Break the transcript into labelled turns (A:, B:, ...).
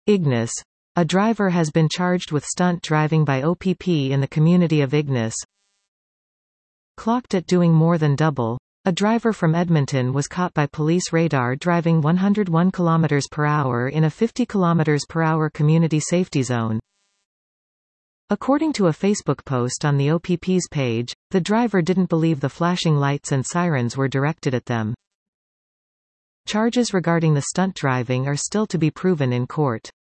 A: Ignis. A driver has been charged with stunt driving by OPP in the community of Ignis. Clocked at doing more than double. A driver from Edmonton was caught by police radar driving 101 km per hour in a 50 km per hour community safety zone. According to a Facebook post on the OPP's page, the driver didn't believe the flashing lights and sirens were directed at them. Charges regarding the stunt driving are still to be proven in court.